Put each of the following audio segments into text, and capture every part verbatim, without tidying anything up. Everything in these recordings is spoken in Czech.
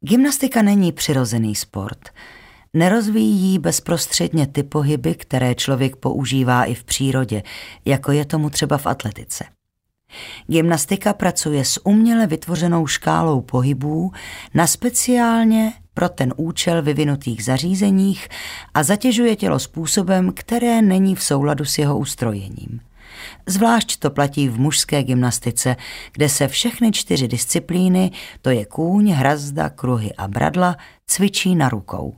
Gymnastika není přirozený sport. Nerozvíjí bezprostředně ty pohyby, které člověk používá i v přírodě, jako je tomu třeba v atletice. Gymnastika pracuje s uměle vytvořenou škálou pohybů na speciálně pro ten účel vyvinutých zařízeních a zatěžuje tělo způsobem, které není v souladu s jeho ustrojením. Zvlášť to platí v mužské gymnastice, kde se všechny čtyři disciplíny, to je kůň, hrazda, kruhy a bradla, cvičí na rukou.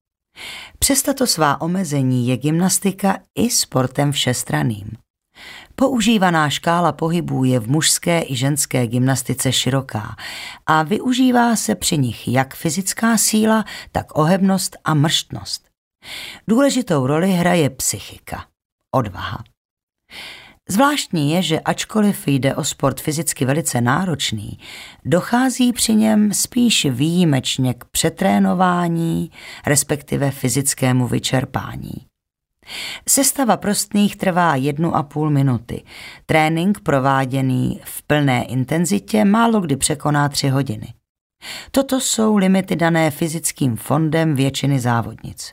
Přes tato svá omezení je gymnastika i sportem všestranným. Používaná škála pohybů je v mužské i ženské gymnastice široká a využívá se při nich jak fyzická síla, tak ohebnost a mrštnost. Důležitou roli hraje psychika, odvaha. Zvláštní je, že ačkoliv jde o sport fyzicky velice náročný, dochází při něm spíš výjimečně k přetrénování, respektive fyzickému vyčerpání. Sestava prostných trvá jednu a půl minuty. Trénink prováděný v plné intenzitě málo kdy překoná tři hodiny. Toto jsou limity dané fyzickým fondem většiny závodnic.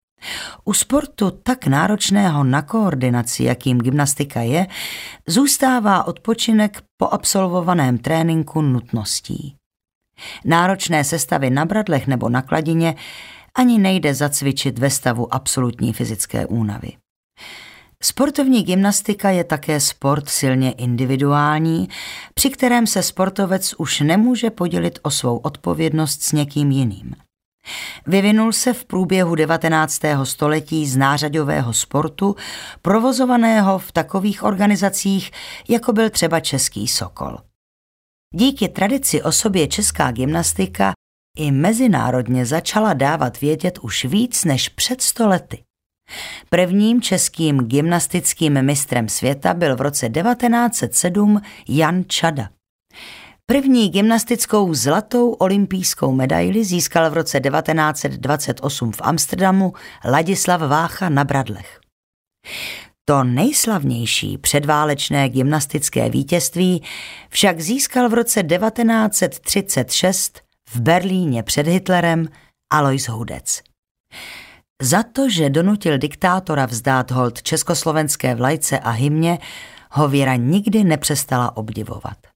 U sportu tak náročného na koordinaci, jakým gymnastika je, zůstává odpočinek po absolvovaném tréninku nutností. Náročné sestavy na bradlech nebo na kladině ani nejde zacvičit ve stavu absolutní fyzické únavy. Sportovní gymnastika je také sport silně individuální, při kterém se sportovec už nemůže podělit o svou odpovědnost s někým jiným. Vyvinul se v průběhu devatenáctého století z nářadového sportu, provozovaného v takových organizacích, jako byl třeba Český Sokol. Díky tradici o sobě česká gymnastika i mezinárodně začala dávat vědět už víc než před sto lety. Prvním českým gymnastickým mistrem světa byl v roce devatenáct set sedm Jan Čada. První gymnastickou zlatou olympijskou medaili získal v roce devatenáct set dvacet osm v Amsterdamu Ladislav Vácha na bradlech. To nejslavnější předválečné gymnastické vítězství však získal v roce devatenáct set třicet šest v Berlíně před Hitlerem Alois Hudec. Za to, že donutil diktátora vzdát hold československé vlajce a hymně, ho Věra nikdy nepřestala obdivovat.